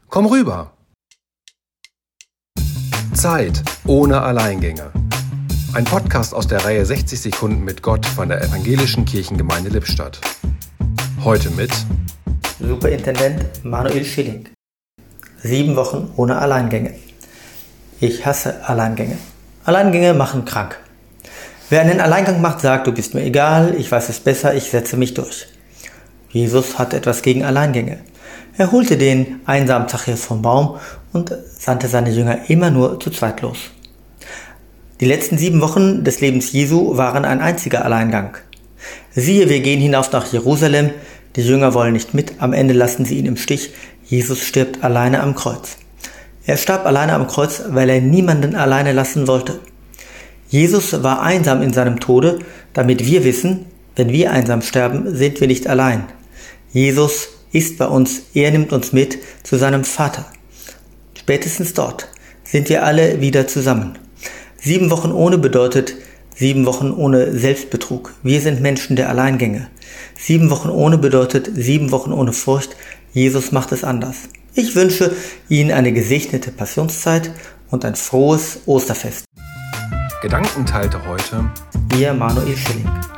Komm rüber! Zeit ohne Alleingänge. Ein Podcast aus der Reihe 60 Sekunden mit Gott von der Evangelischen Kirchengemeinde Lippstadt. Heute mit Superintendent Manuel Schilling. 7 Wochen ohne Alleingänge. Ich hasse Alleingänge. Alleingänge machen krank. Wer einen Alleingang macht, sagt, du bist mir egal, ich weiß es besser, ich setze mich durch. Jesus hat etwas gegen Alleingänge. Er holte den einsamen Zachäus vom Baum und sandte seine Jünger immer nur zu zweit los. Die letzten 7 Wochen des Lebens Jesu waren ein einziger Alleingang. Siehe, wir gehen hinauf nach Jerusalem, die Jünger wollen nicht mit, am Ende lassen sie ihn im Stich, Jesus stirbt alleine am Kreuz. Er starb alleine am Kreuz, weil er niemanden alleine lassen wollte. Jesus war einsam in seinem Tode, damit wir wissen, wenn wir einsam sterben, sind wir nicht allein. Jesus ist bei uns, er nimmt uns mit zu seinem Vater. Spätestens dort sind wir alle wieder zusammen. 7 Wochen ohne bedeutet 7 Wochen ohne Selbstbetrug. Wir sind Menschen der Alleingänge. 7 Wochen ohne bedeutet 7 Wochen ohne Furcht. Jesus macht es anders. Ich wünsche Ihnen eine gesegnete Passionszeit und ein frohes Osterfest. Gedanken teilte heute Ihr Manuel Schilling.